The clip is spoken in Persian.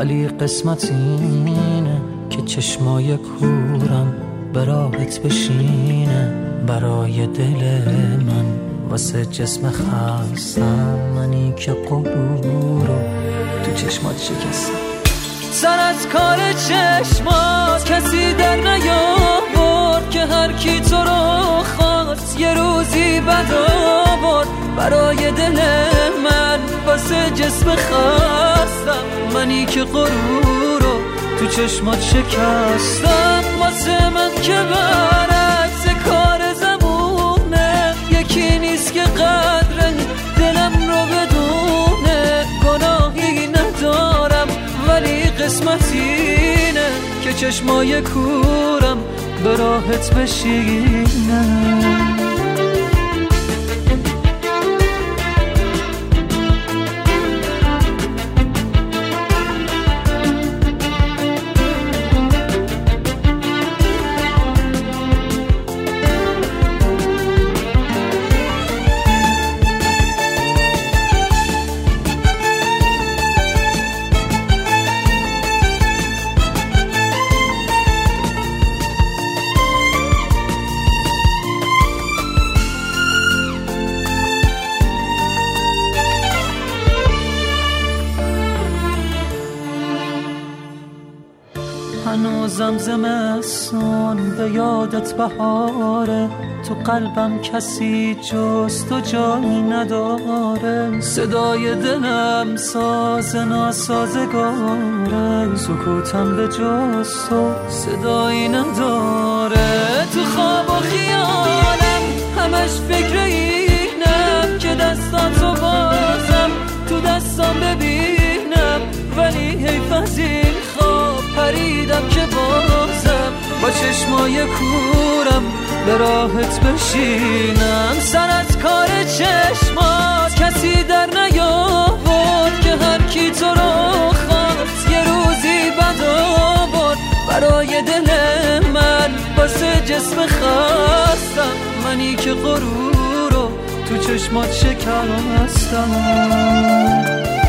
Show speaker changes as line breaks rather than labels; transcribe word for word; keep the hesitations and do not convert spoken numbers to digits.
ولی قسمت اینه که چشمای کورم به راحت بشینه برای دل من واسه جسم خستم، منی که غرور رو تو چشمات شکستم. سر از کار چشمات کسی در نیاورد که هر کی تو رو خواست یه روزی بد آورد برای دل من واسه جسم خستم، منی که غرور رو تو چشمات شکستم. واسه من که برعکس کار زمونه یکی نیست که قدر دلم رو بدونه، گناهی ندارم ولی قسمت اینه که چشمای کورم به راحت بشینه. هنوزم زمستون به یادت بهاره، تو قلبم کسی جز تو جایی نداره، صدای دلم ساز ناسازگاره، سکوتم به جز تو صدایی نداره. تو خواب و خیالم همش فکر اینم که دستاتو بازم تو دستام ببینم، ولی حیف از این خواب پریدم که بازم با چشمای کورم به راحت بشینم. سر از کار چشمات کسی در نیاورد که هر کی تو رو خواست یه روزی بد آورد برای دل من واسه جسم خستم، منی که غرور رو تو چشمات شکستم.